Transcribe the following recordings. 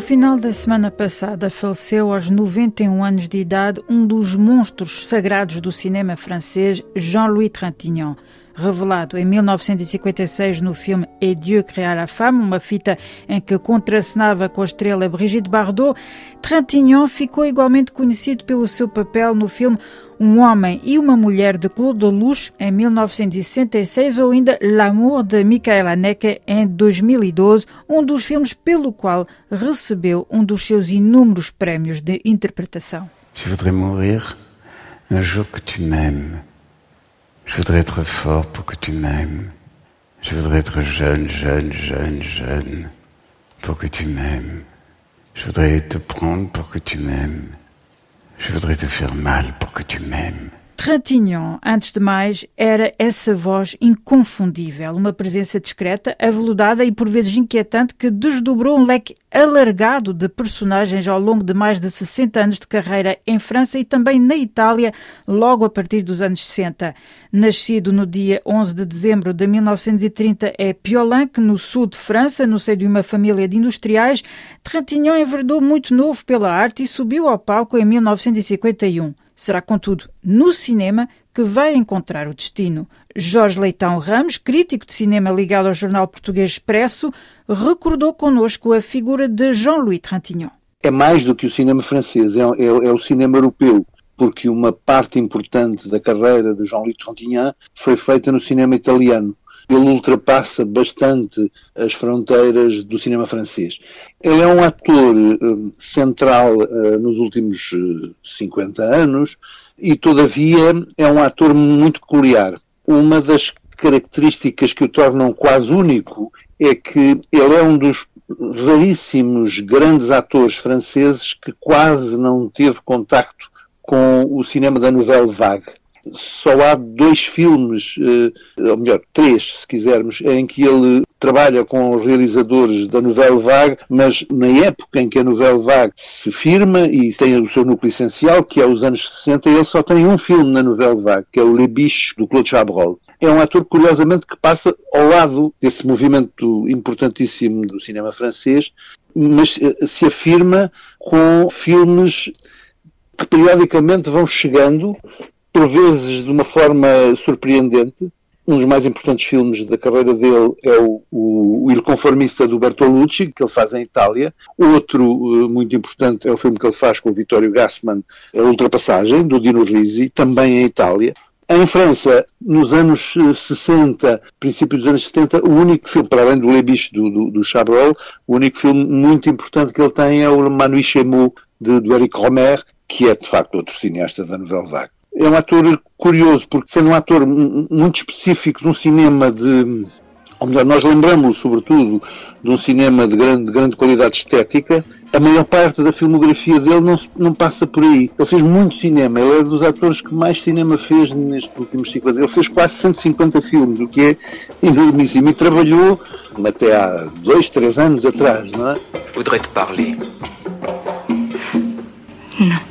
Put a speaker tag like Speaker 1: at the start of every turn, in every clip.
Speaker 1: final da semana passada faleceu aos 91 anos de idade um dos monstros sagrados do cinema francês, Jean-Louis Trintignant. Revelado em 1956 no filme Et Dieu créa la femme, uma fita em que contracenava com a estrela Brigitte Bardot, Trintignant ficou igualmente conhecido pelo seu papel no filme Um Homem e uma Mulher de Claude Lelouch em 1966 ou ainda L'amour de Michael Haneke em 2012, um dos filmes pelo qual recebeu um dos seus inúmeros prémios de interpretação.
Speaker 2: Je voudrais mourir un jour que tu m'aimes. Je voudrais être fort pour que tu m'aimes. Je voudrais être jeune, jeune, jeune, jeune pour que tu m'aimes. Je voudrais te prendre pour que tu m'aimes. Je voudrais te faire mal pour que tu m'aimes.
Speaker 1: Trintignant, antes de mais, era essa voz inconfundível, uma presença discreta, aveludada e por vezes inquietante que desdobrou um leque alargado de personagens ao longo de mais de 60 anos de carreira em França e também na Itália, logo a partir dos anos 60. Nascido no dia 11 de dezembro de 1930 em Piolenc, no sul de França, no seio de uma família de industriais, Trintignant enverdou muito novo pela arte e subiu ao palco em 1951. Será, contudo, no cinema que vai encontrar o destino. Jorge Leitão Ramos, crítico de cinema ligado ao jornal português Expresso, recordou connosco a figura de Jean-Louis Trintignant.
Speaker 3: É mais do que o cinema francês, é o cinema europeu, porque uma parte importante da carreira de Jean-Louis Trintignant foi feita no cinema italiano. Ele ultrapassa bastante as fronteiras do cinema francês. Ele é um ator central nos últimos 50 anos e, todavia, é um ator muito peculiar. Uma das características que o tornam quase único é que ele é um dos raríssimos grandes atores franceses que quase não teve contacto com o cinema da Nouvelle Vague. Só há 2 filmes, ou melhor, 3, se quisermos, em que ele trabalha com os realizadores da Nouvelle Vague, mas na época em que a Nouvelle Vague se firma e tem o seu núcleo essencial, que é os anos 60, ele só tem um filme na Nouvelle Vague, que é o Les Biches, do Claude Chabrol. É um ator, curiosamente, que passa ao lado desse movimento importantíssimo do cinema francês, mas se afirma com filmes que periodicamente vão chegando, por vezes de uma forma surpreendente. Um dos mais importantes filmes da carreira dele é o Il Conformista do Bertolucci, que ele faz em Itália. Outro muito importante é o filme que ele faz com o Vittorio Gassman, A Ultrapassagem, do Dino Risi, também em Itália. Em França, nos anos 60, princípio dos anos 70, o único filme, para além do Les Biches do Chabrol, o único filme muito importante que ele tem é o Manu Chemo, do Eric Romer, que é, de facto, outro cineasta da Nouvelle Vague. É um ator curioso, porque sendo um ator muito específico de um cinema de... Ou melhor, nós lembramos, sobretudo, de um cinema de grande qualidade estética. A maior parte da filmografia dele não passa por aí. Ele fez muito cinema. Ele é dos atores que mais cinema fez nestes últimos 50 anos. Ele fez quase 150 filmes, o que é enormíssimo. E trabalhou até há 2, 3 anos atrás, não é?
Speaker 4: Voudrais te parler.
Speaker 5: Não.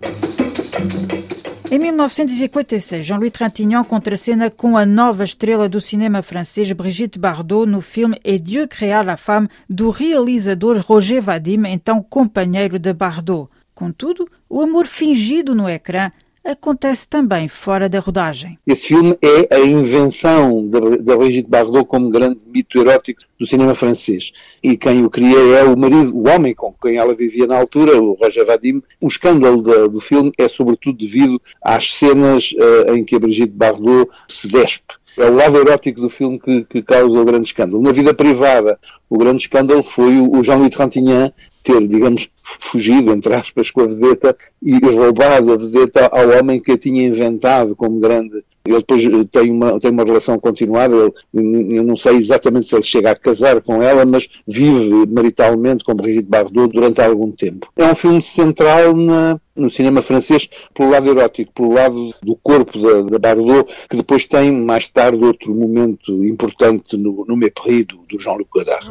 Speaker 1: Em 1956, Jean-Louis Trintignant contracena com a nova estrela do cinema francês Brigitte Bardot no filme Et Dieu créa la femme, do realizador Roger Vadim, então companheiro de Bardot. Contudo, o amor fingido no ecrã acontece também fora da rodagem.
Speaker 3: Esse filme é a invenção da Brigitte Bardot como grande mito erótico do cinema francês. E quem o cria é o marido, o homem com quem ela vivia na altura, o Roger Vadim. O escândalo do filme é sobretudo devido às cenas em que a Brigitte Bardot se despe. É o lado erótico do filme que causa o grande escândalo. Na vida privada, o grande escândalo foi o Jean-Louis Trintignant ter, digamos, fugido, entre aspas, com a vedeta e roubado a vedeta ao homem que a tinha inventado como grande. Ele depois tem uma relação continuada. Eu não sei exatamente se ele chega a casar com ela, mas vive maritalmente com Brigitte Bardot durante algum tempo. É um filme central no cinema francês pelo lado erótico, pelo lado do corpo da Bardot, que depois tem mais tarde outro momento importante no Mépris do Jean-Luc Godard.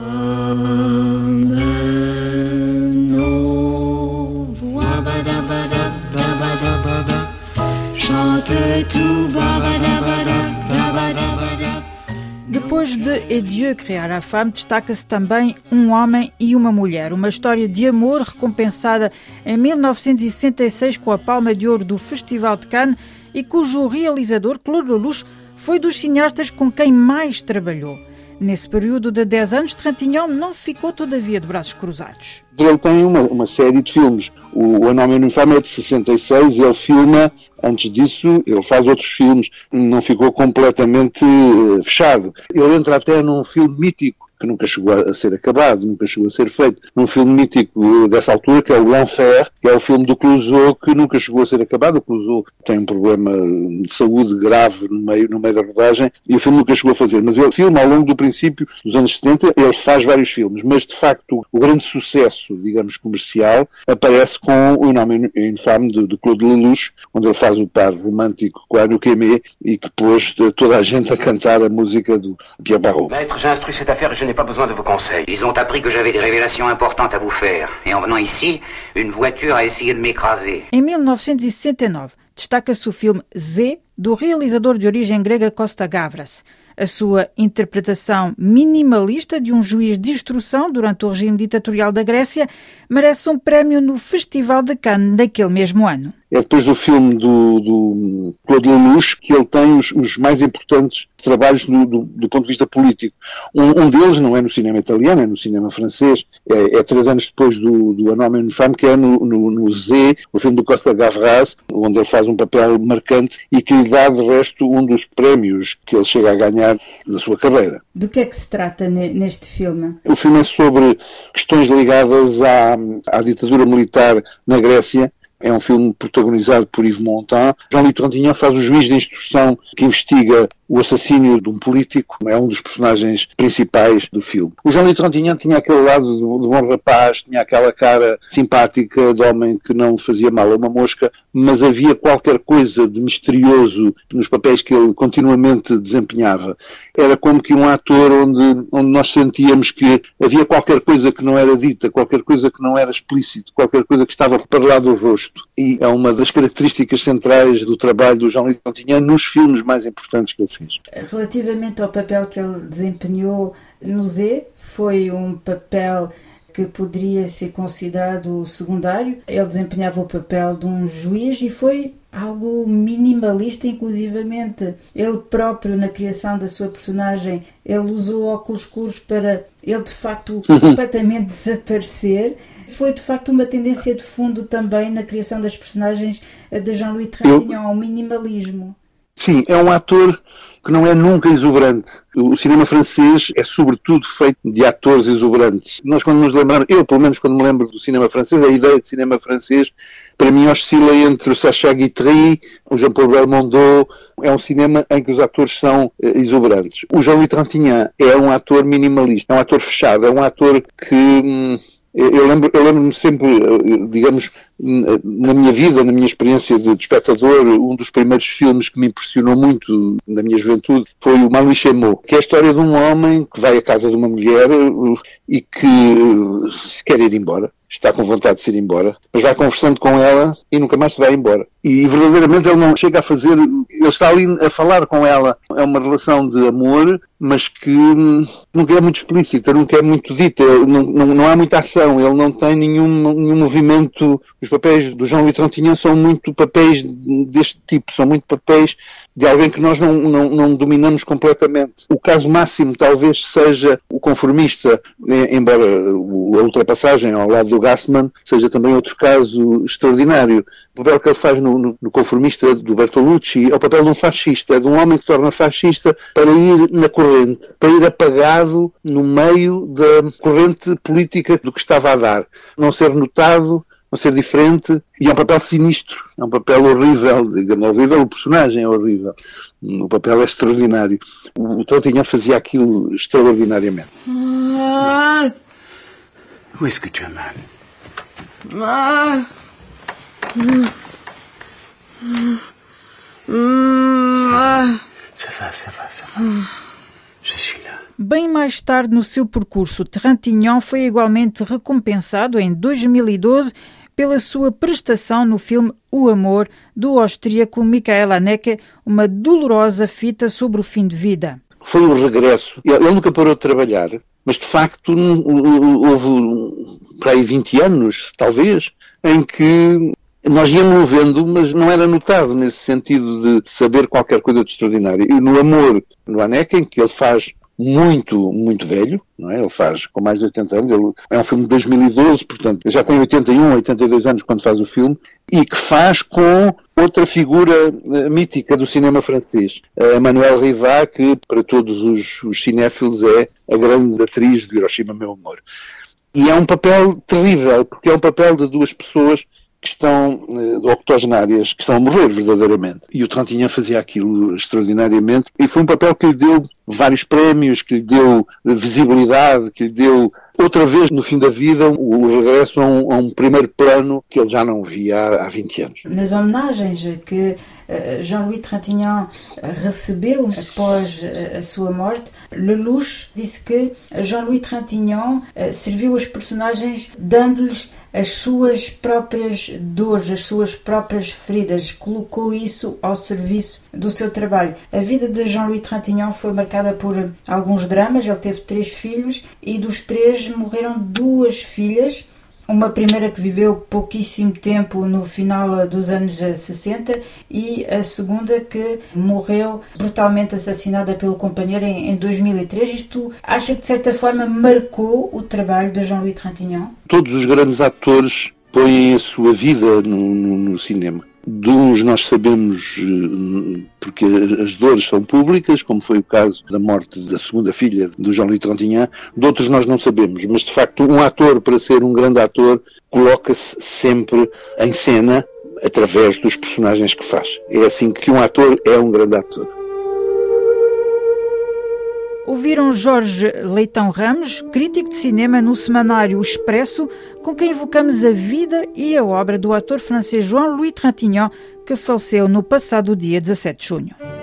Speaker 5: Chante tout,
Speaker 1: Depois de Adieu, Criar a Femme, destaca-se também Um Homem e uma Mulher, uma história de amor recompensada em 1966 com a Palma de Ouro do Festival de Cannes e cujo realizador, Claude Lelouch, foi dos cineastas com quem mais trabalhou. Nesse período de 10 anos, Trintignant não ficou todavia de braços cruzados.
Speaker 3: Ele tem uma série de filmes. O Un Homme et une Femme é de 66 e ele filma, antes disso, ele faz outros filmes, não ficou completamente fechado. Ele entra até num filme mítico, que nunca chegou a ser acabado, nunca chegou a ser feito, num filme mítico dessa altura, que é o L'Enfer, que é o filme do Clouseau, que nunca chegou a ser acabado. O Clouseau tem um problema de saúde grave no meio da rodagem, e o filme nunca chegou a fazer. Mas ele filma ao longo do princípio dos anos 70, ele faz vários filmes, mas de facto o grande sucesso, digamos, comercial, aparece com O Nome Infame de Claude Lelouch, onde ele faz o par romântico com Anouk Aimée e que pôs toda a gente a cantar a música do Pierre Barrault.
Speaker 4: Maître, j'ai instruit cette affaire et je n'ai pas besoin de vos conseils. Ils ont appris que j'avais des révélations importantes à vous faire. Et en venant ici, une voiture a essayé de m'écraser.
Speaker 1: Em 1969, destaca-se o filme Z, do realizador de origem grega Costa Gavras. A sua interpretação minimalista de um juiz de instrução durante o regime ditatorial da Grécia merece um prémio no Festival de Cannes daquele mesmo ano.
Speaker 3: É depois do filme do Claude Lelouch que ele tem os mais importantes trabalhos do ponto de vista político. Um deles não é no cinema italiano, é no cinema francês. É 3 anos depois do Un Homme et une Femme, que é no Z, o filme do Costa Gavras, onde ele faz um papel marcante e que lhe dá, de resto, um dos prémios que ele chega a ganhar da sua carreira.
Speaker 1: Do que é que se trata neste filme?
Speaker 3: O filme é sobre questões ligadas à ditadura militar na Grécia. É um filme protagonizado por Yves Montand. Jean-Louis Trintignant faz o juiz de instrução que investiga o assassínio de um político. É um dos personagens principais do filme. O Jean-Louis Trintignant tinha aquele lado de bom rapaz, tinha aquela cara simpática de homem que não fazia mal a uma mosca, mas havia qualquer coisa de misterioso nos papéis que ele continuamente desempenhava. Era como que um ator onde nós sentíamos que havia qualquer coisa que não era dita, qualquer coisa que não era explícito, qualquer coisa que estava para lá do rosto. E é uma das características centrais do trabalho do Jean-Louis Trintignant nos filmes mais importantes que ele fez.
Speaker 1: Relativamente ao papel que ele desempenhou no Z, foi um papel que poderia ser considerado secundário. Ele desempenhava o papel de um juiz e foi algo minimalista, inclusivamente. Ele próprio, na criação da sua personagem, ele usou óculos escuros para ele, de facto, completamente desaparecer. Foi, de facto, uma tendência de fundo também na criação das personagens de Jean-Louis Trintignant, ao minimalismo.
Speaker 3: Sim, é um ator que não é nunca exuberante. O cinema francês é sobretudo feito de atores exuberantes. Nós, quando nos lembramos, eu pelo menos quando me lembro do cinema francês, a ideia de cinema francês para mim oscila entre o Sacha Guitry, o Jean-Paul Belmondo. É um cinema em que os atores são exuberantes. O Jean-Louis Trintignant é um ator minimalista, é um ator fechado, é um ator que... Eu lembro-me sempre, digamos, na minha vida, na minha experiência de espectador, um dos primeiros filmes que me impressionou muito na minha juventude foi o Manuel Chameau, que é a história de um homem que vai à casa de uma mulher e que quer ir embora. Está com vontade de se ir embora, mas vai conversando com ela e nunca mais se vai embora. E verdadeiramente ele não chega a fazer... Ele está ali a falar com ela. É uma relação de amor, mas que nunca é muito explícita, nunca é muito dita. Não há muita ação, ele não tem nenhum movimento. Os papéis do Jean-Louis Trintignant são muito papéis deste tipo, são muito papéis de alguém que nós não dominamos completamente. O caso máximo talvez seja o Conformista, embora a ultrapassagem ao lado do Gassman seja também outro caso extraordinário. O papel que ele faz no Conformista do Bertolucci é o papel de um fascista, de um homem que se torna fascista para ir na corrente, para ir apagado no meio da corrente política do que estava a dar. Não ser notado, não ser diferente, e é um papel sinistro, é um papel horrível, digamos, horrível, o personagem é horrível, o papel é extraordinário. O Trintignant fazia aquilo extraordinariamente.
Speaker 2: Où est-ce que tu as mal? Ça va. Je suis là.
Speaker 1: Bem mais tarde no seu percurso, Trintignant foi igualmente recompensado em 2012 pela sua prestação no filme O Amor, do austríaco Michael Haneke, uma dolorosa fita sobre o fim de vida.
Speaker 3: foi o regresso. Ele nunca parou de trabalhar, mas de facto houve para aí 20 anos, talvez, em que nós íamos vendo, mas não era notado nesse sentido de saber qualquer coisa de extraordinário. E no Amor, no Haneke, que ele faz muito, muito velho, não é? Ele faz com mais de 80 anos, é um filme de 2012, portanto, ele já tem 81, 82 anos quando faz o filme, e que faz com outra figura mítica do cinema francês, a Manuelle Rivat, que para todos os cinéfilos é a grande atriz de Hiroshima, Meu Amor. E é um papel terrível, porque é um papel de duas pessoas que estão octogenárias, que estão a morrer verdadeiramente. E o Trintignant fazia aquilo extraordinariamente, e foi um papel que lhe deu vários prémios, que lhe deu visibilidade, que lhe deu, outra vez, no fim da vida, o regresso a um primeiro plano que ele já não via há 20 anos.
Speaker 1: Nas homenagens que Jean-Louis Trintignant recebeu após a sua morte, Lelouch disse que Jean-Louis Trintignant serviu as personagens dando-lhes as suas próprias dores, as suas próprias feridas, colocou isso ao serviço do seu trabalho. A vida de Jean-Louis Trintignant foi marcada por alguns dramas, ele teve 3 filhos e dos 3 morreram 2 filhas. Uma primeira que viveu pouquíssimo tempo no final dos anos 60 e a segunda que morreu brutalmente assassinada pelo companheiro em 2003. Isto acha que de certa forma marcou o trabalho de Jean-Louis Trintignant?
Speaker 3: Todos os grandes atores põem a sua vida no cinema. De uns nós sabemos porque as dores são públicas, como foi o caso da morte da segunda filha do Jean-Louis Trintignant. De outros nós não sabemos, mas de facto um ator, para ser um grande ator, coloca-se sempre em cena através dos personagens que faz. É assim que um ator é um grande ator.
Speaker 1: Ouviram Jorge Leitão Ramos, crítico de cinema no semanário Expresso, com quem evocamos a vida e a obra do ator francês Jean-Louis Trintignant, que faleceu no passado dia 17 de junho.